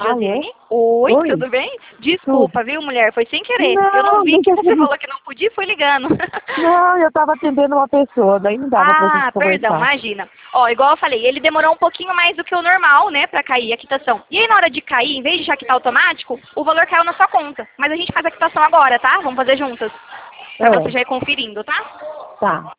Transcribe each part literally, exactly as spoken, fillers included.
Alô? Josiane? Oi, Oi? tudo bem? Desculpa, viu, mulher? Foi sem querer. Eu não Não, vi não que tem você problema. falou que não podia e foi ligando. Não, eu tava atendendo uma pessoa, daí não dava pra gente Ah, perdão, conversar. imagina. Ó, igual eu falei, ele demorou um pouquinho mais do que o normal, né, pra cair a quitação. E aí na hora de cair, em vez de já quitar automático, o valor caiu na sua conta. Mas a gente faz a quitação agora, tá? Vamos fazer juntas. Pra Ah, você já ir conferindo, tá? tá.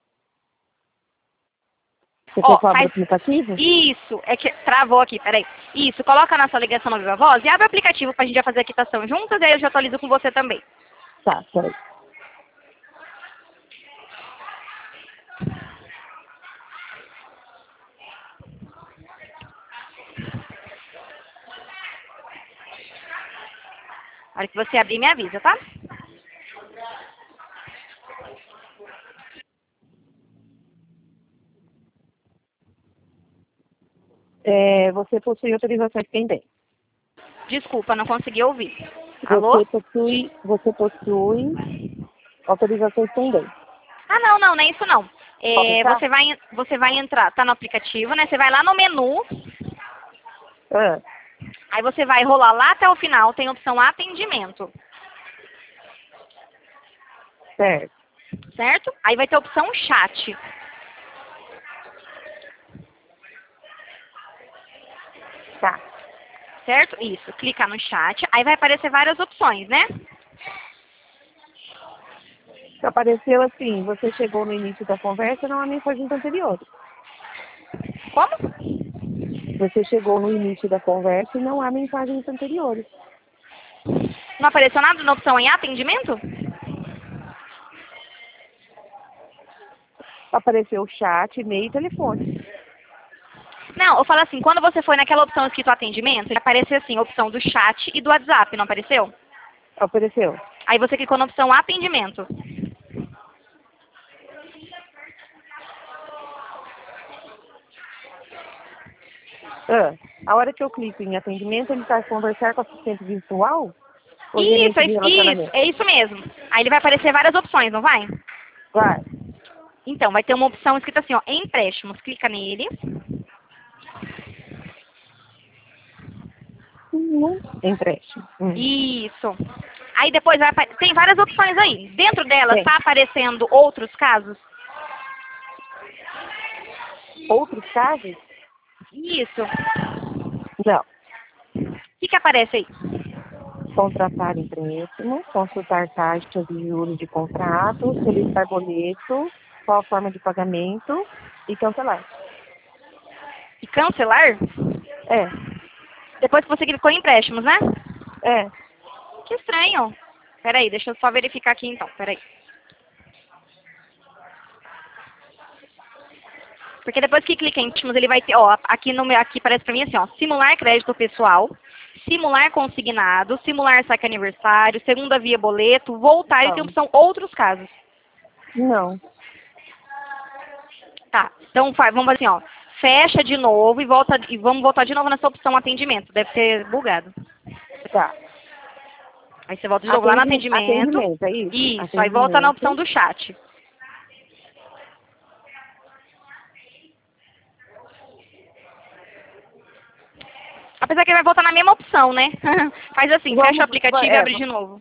Você quer Ó, que eu abra o faz... aplicativo? Isso, é que travou aqui, peraí. Isso, coloca na sua ligação no Viva Voz e abre o aplicativo pra gente já fazer a quitação juntas e aí eu já atualizo com você também. Tá, peraí. A hora que você abrir, me avisa, tá? É, você possui autorizações pendentes. Desculpa, não consegui ouvir. Alô? Você possui, você possui autorizações pendentes. Ah, não, não, não é isso não. Pode É, entrar? você, vai, você vai entrar, tá no aplicativo, né? Você vai lá no menu, Ah, aí você vai rolar lá até o final, tem a opção atendimento, certo. certo? Aí vai ter a opção chat, Tá. certo? Isso, clica no chat, aí vai aparecer várias opções, né? Apareceu assim, você chegou no início da conversa, não há mensagens anteriores. Como? Você chegou no início da conversa e não há mensagens anteriores. Não apareceu nada na opção em atendimento? Apareceu o chat, e-mail e telefone. Não, eu falo assim, quando você foi naquela opção escrito atendimento, vai aparecer assim, a opção do chat e do WhatsApp, não apareceu? Apareceu. Aí você clicou na opção atendimento. Ah, a hora que eu clico em atendimento, ele está conversar com o assistente virtual? Ou Isso, gerente é de isso, isso, relacionamento? é isso mesmo. Aí ele vai aparecer várias opções, não vai? Vai. Então, vai ter uma opção escrita assim, ó, empréstimos. Clica nele. Hum, empréstimo. Hum. Isso. Aí depois vai, apa- tem várias opções aí. Dentro delas Tem. está aparecendo outros casos? Outros casos? Isso. Não. O que, que aparece aí? Contratar empréstimo, consultar taxas e juros de contrato, solicitar boleto, qual a forma de pagamento e cancelar. E cancelar? É, Depois que você clicou em empréstimos, né? é. Que estranho. Peraí, deixa eu só verificar aqui então. Peraí. Porque depois que clica em empréstimos, ele vai ter, ó, aqui no meu, aqui parece pra mim assim, ó, simular crédito pessoal, simular consignado, simular saque aniversário, segunda via boleto, voltar e tem Não. opção outros casos. Não. Tá, então faz, vamos fazer assim, ó, fecha de novo e volta e vamos voltar de novo nessa opção atendimento. Deve ter bugado. Tá. Aí você volta de novo lá no Atendi- atendimento. atendimento, é isso? Isso, aí volta na opção Atendimento. do chat. Apesar que ele vai voltar na mesma opção, né? Faz assim, fecha o Vamos, aplicativo e é, abre de novo.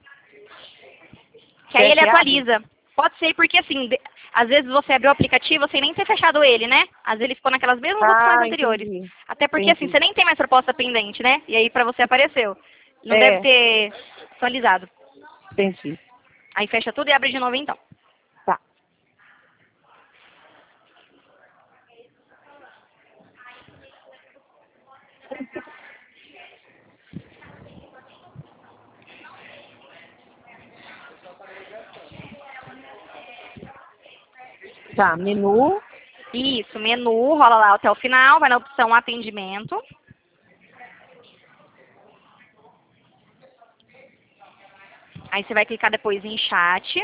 Que aí ele fecha e abre? atualiza. Pode ser porque assim, de- às vezes você abriu o aplicativo sem nem ter fechado ele, né? Às vezes ele ficou naquelas mesmas opções Ah, anteriores. entendi. Até porque assim, Entendi. você nem tem mais proposta pendente, né? E aí pra você apareceu. Não deve É, ter atualizado. entendi. Aí fecha tudo e abre de novo então. Tá. Tá, menu. Isso, menu, rola lá até o final, vai na opção atendimento. Aí você vai clicar depois em chat.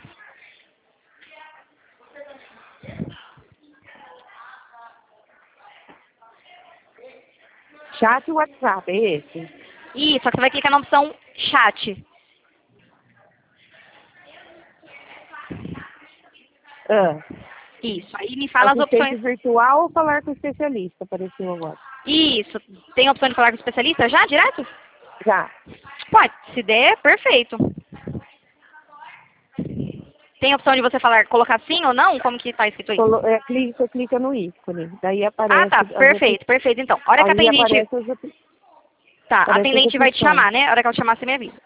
Chat e WhatsApp, é esse? Isso, só que você vai clicar na opção chat. Ah, Isso, aí me fala as assistente opções. virtual ou falar com especialista, apareceu agora. Isso. Tem a opção de falar com o especialista já, direto? Já. Pode, se der, perfeito. Tem a opção de você falar, colocar sim ou não? Como que tá escrito aí? Colo é, clica, você clica no ícone. Daí aparece... Ah, tá. Perfeito, perfeito. Então, a hora que a Aí atendente... aparece as op- Tá, a aparece as atendente vai te opções. chamar, né? A hora que ela te chamar, você me avisa.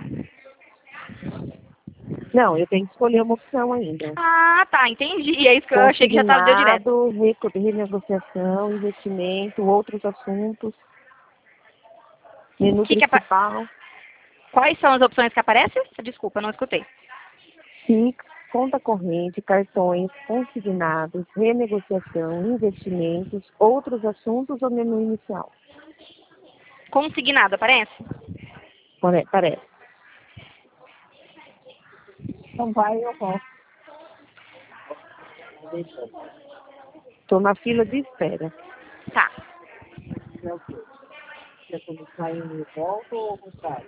Não, eu tenho que escolher uma opção ainda. Ah, tá. Entendi. É isso que eu achei que já tava, deu direto. Consignado, reco- renegociação, investimento, outros assuntos, menu Que que apa- principal, Quais são as opções que aparecem? Desculpa, eu não escutei. Pix, conta corrente, cartões, consignados, renegociação, investimentos, outros assuntos ou menu inicial. Consignado, aparece? Pare- Parece. Então vai, eu posso. Estou na fila de espera. Tá. Quer começar em volta ou contrário?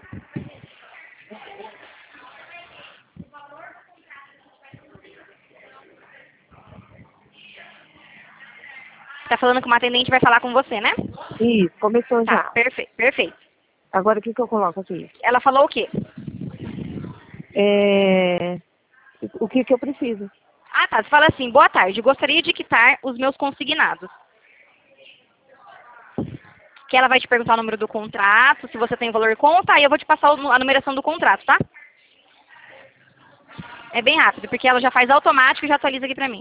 Tá falando que uma atendente vai falar com você, né? Isso, começou Tá, já. perfeito, perfeito. Agora o que, que eu coloco aqui? Ela falou o quê? É... O que, que eu preciso? Ah, tá. Você fala assim, boa tarde, gostaria de quitar os meus consignados. Que ela vai te perguntar o número do contrato, se você tem valor conta, aí eu vou te passar o- a numeração do contrato, tá? É bem rápido, porque ela já faz automático e já atualiza aqui pra mim.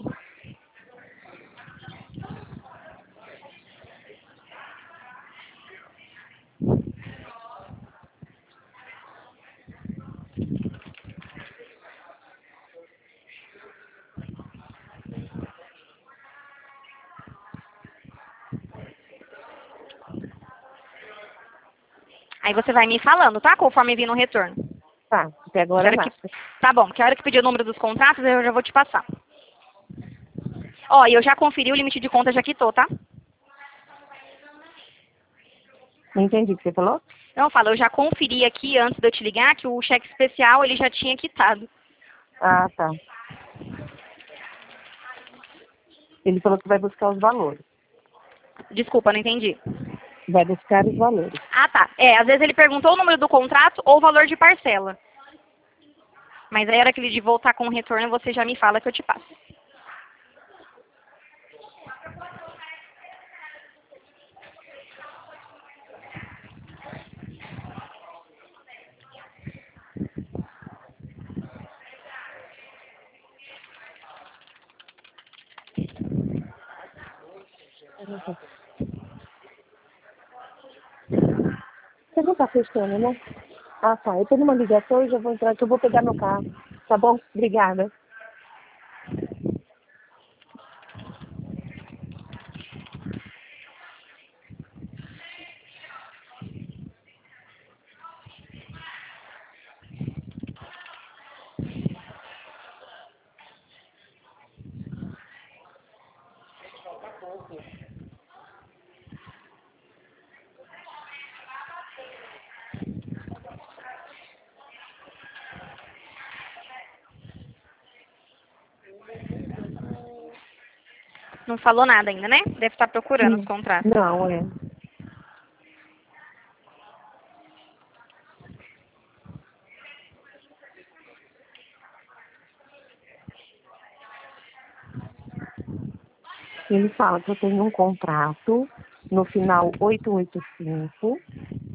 Aí você vai me falando, tá? Conforme vir no retorno. Tá, até Que agora hora nada. que... Tá bom, que a hora que pedir o número dos contratos, eu já vou te passar. Ó, e eu já conferi o limite de conta, já quitou, tá? Não entendi o que você falou? Não, fala, eu já conferi aqui, antes de eu te ligar, que o cheque especial, ele já tinha quitado. Ah, tá. Ele falou que vai buscar os valores. Desculpa, não entendi. Vai buscar os valores. Ah, tá. É, às vezes ele perguntou o número do contrato ou o valor de parcela. Mas aí, a hora que ele de voltar com o retorno, você já me fala que eu te passo. Você não tá fechando, né? Ah, tá. Eu tô numa ligação e já vou entrar, que eu vou pegar meu carro. Tá bom? Obrigada. Não falou nada ainda, né? Deve estar procurando os Sim. contratos. Não, é. Ele fala que eu tenho um contrato no final oitocentos e oitenta e cinco,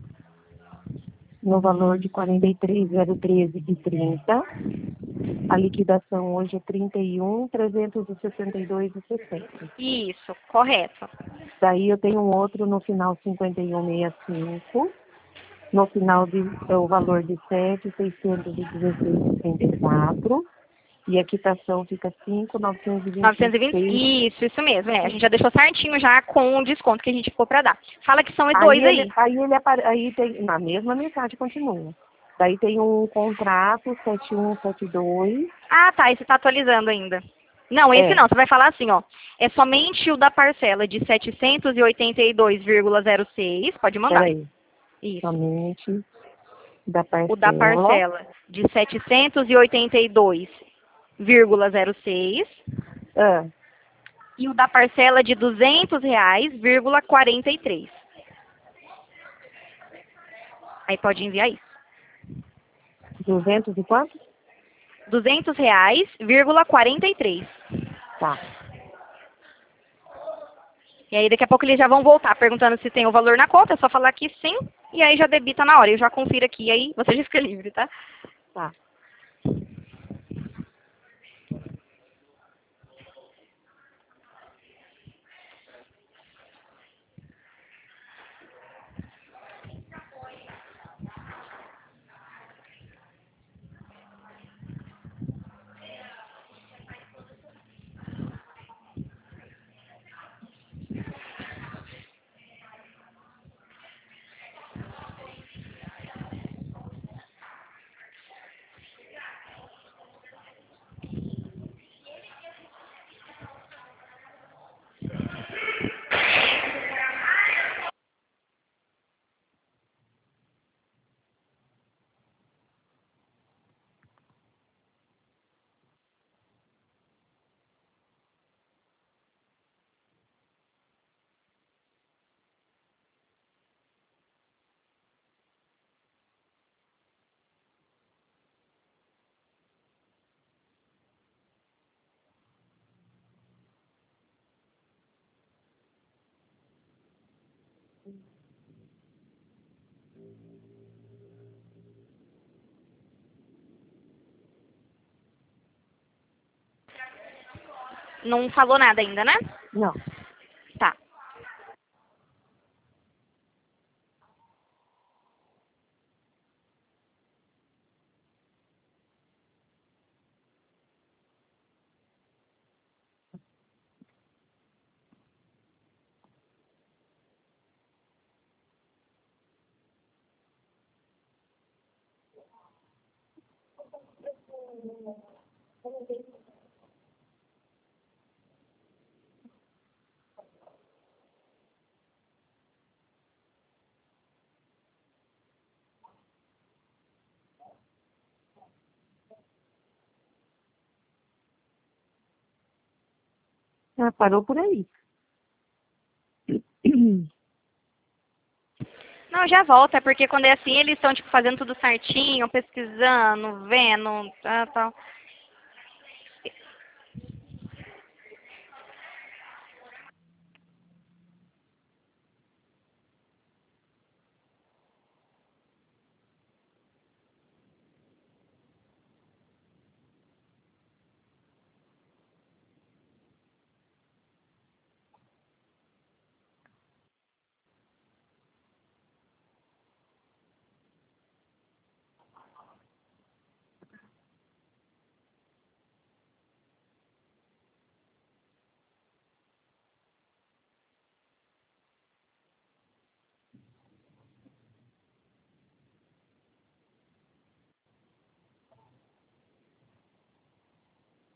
no valor de quarenta e três mil treze e trinta. A liquidação hoje é trinta e um mil trezentos e sessenta e dois e sessenta. Isso, correto. Daí eu tenho um outro no final cinquenta e um sessenta e cinco, no final de, é o valor de sete mil seiscentos e dezesseis e trinta e quatro, e a quitação fica cinco mil novecentos e vinte e novecentos e vinte? seis. Isso, isso mesmo. É, a gente já deixou certinho já com o desconto que a gente ficou pra dar. Fala que são Aí dois ele, aí. aí ele apare, aí tem, na mesma mensagem continua. Daí tem um contrato sete um sete dois. Ah, tá. Esse tá atualizando ainda. Não, esse É, não. Você vai falar assim, ó. É somente o da parcela de setecentos e oitenta e dois vírgula zero seis. Pode mandar. peraí, Isso. somente da O da parcela. parcela de setecentos e oitenta e dois vírgula zero seis. Ah, e o da parcela de duzentos reais, vírgula quarenta e três. Aí pode enviar isso. duzentos e quanto? duzentos reais, vírgula quarenta e três. Tá. E aí daqui a pouco eles já vão voltar perguntando se tem o valor na conta, é só falar que sim, e aí já debita na hora. Eu já confiro aqui, e aí você já fica livre, tá? Tá. Não falou nada ainda, né? Não. Tá. Ah, parou por aí. Não, já volta, é porque quando é assim, eles estão, tipo, fazendo tudo certinho, pesquisando, vendo, tal, tal.